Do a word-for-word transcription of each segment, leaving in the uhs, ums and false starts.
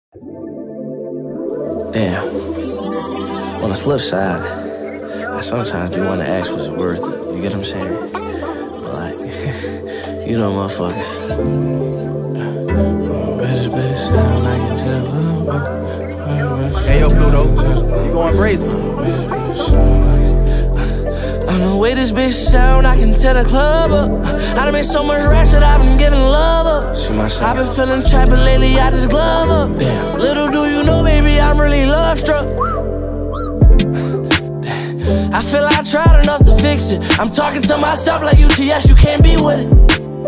Damn. On the flip side, I sometimes do want to ask was it worth it. You get what I'm saying? But like, you know motherfuckers. Hey yo, Pluto, you going brazen? On the way this bitch sound, I can tell the club up. I done made so much racks that I've been giving love up. I've been feeling trapped, but lately I just glove up. Damn. Little do you know, baby, I'm really love struck. I feel I tried enough to fix it. I'm talking to myself like U T S, you can't be with it.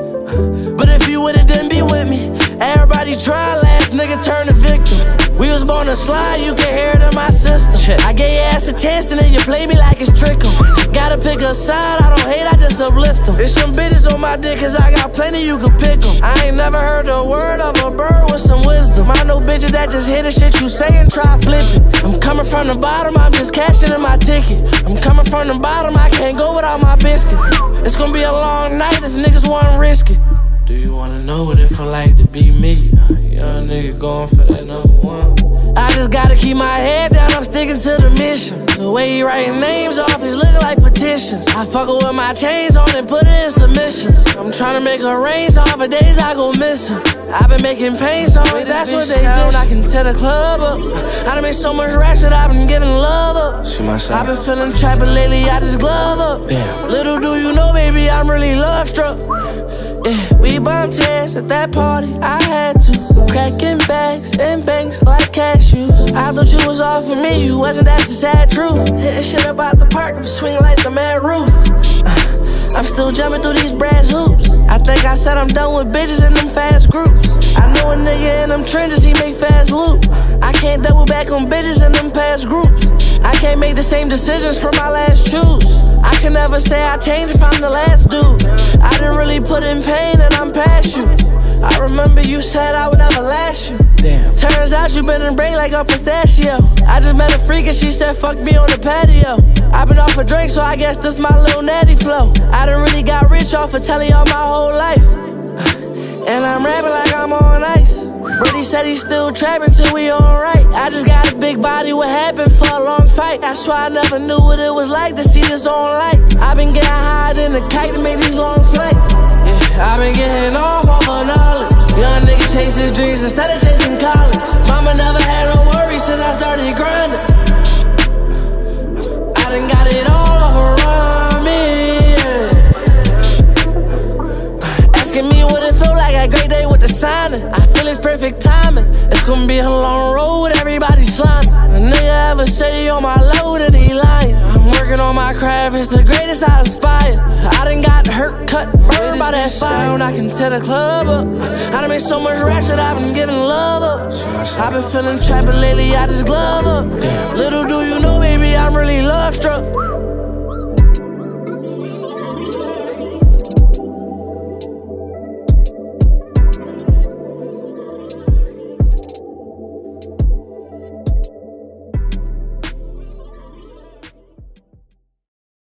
But if you with it, then be with me. Everybody try, last nigga turn the victim. We was born to slide, you can hear it in my system. I gave your ass a chance and then you play me like it's trick 'em. Gotta pick a side, I don't hate, I just uplift them. There's some bitches on my dick cause I got plenty, you can pick them. I ain't never heard the word of a bird with some wisdom. I know bitches that just hear the shit you say and try flipping. I'm coming from the bottom, I'm just cashing in my ticket. I'm coming from the bottom, I can't go without my biscuit. It's gonna be a long night if niggas wanna risk it. Do you wanna know what it feel like to be me? Young nigga going for that number one. I just gotta keep my head down, I'm sticking to the mission. The way he writing names off is looking like petitions. I fuckin' with my chains on and put it in submissions. I'm trying to make a rain song for days I go missing. I've been making pain songs, that's what they do. I can tell the club up. I done made so much racks that I've been giving love up. I've been feeling trapped, but lately I just glove up. Damn. Little do you know, baby, I'm really love struck. Yeah, we bumped heads at that party, I had to. Cracking bags and banks like cashews. I thought you was all for me, you wasn't, that's the sad truth. Hitting shit about the park, I'm swinging like the mad roof. uh, I'm still jumping through these brass hoops. I think I said I'm done with bitches in them fast groups. I know a nigga in them trenches, he make fast loot. I can't double back on bitches in them past groups. I can't make the same decisions from my last choose. I can never say I changed if I'm the last dude. I didn't really put in pain and I'm past you. I remember you said I would never last you. Damn. Turns out you been in break like a pistachio. I just met a freak and she said fuck me on the patio. I've been off a drink so I guess this my little natty flow. I done really got rich off of telling y'all my whole life. And I'm rapping like I'm on ice. Brody said he's still trapping till we alright. I just got a big body, what happened for a long fight. That's why I never knew what it was like to see this on light. I've been getting higher than a kite to make these long flights. Yeah, I've been getting off off of knowledge. Young nigga chase his dreams instead of chasing college. Mama never had no worries since I started grinding. I done got it all off around me, yeah. Asking me what it felt like, a great day with the signing. I feel it's perfect timing. It's gonna be a long road with everybody sliming. A nigga ever say you on my level, then he lying. I'm working on my craft, it's the greatest I aspire. I done got hurt, cut, burned by that fire. I can tell the club up. I done made so much racks that I've been giving love up. I've been feeling trapped, but lately I just glove up.